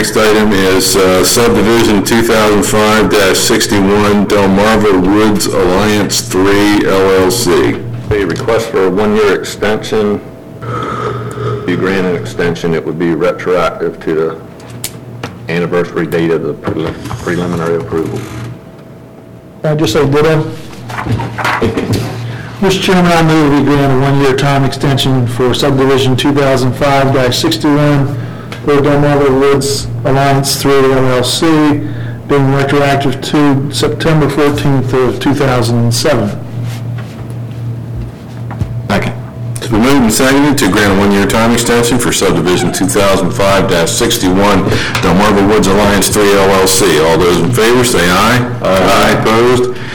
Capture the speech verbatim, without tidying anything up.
next item is uh, subdivision two thousand five dash sixty-one Delmarva Woods Alliance three L L C. A request for a one-year extension. If you grant an extension, it would be retroactive to the anniversary date of the prelim- preliminary approval. Can I just say ditto? Mister Chairman, I move we grant a one-year time extension for subdivision two thousand five dash sixty-one for Delmarva Woods Alliance three L L C, being retroactive to September fourteenth of two thousand seven. Second. It's been moved and seconded to grant a one-year time extension for subdivision two thousand five dash sixty-one Delmarva Woods Alliance three L L C. All those in favor say aye. Aye. Opposed?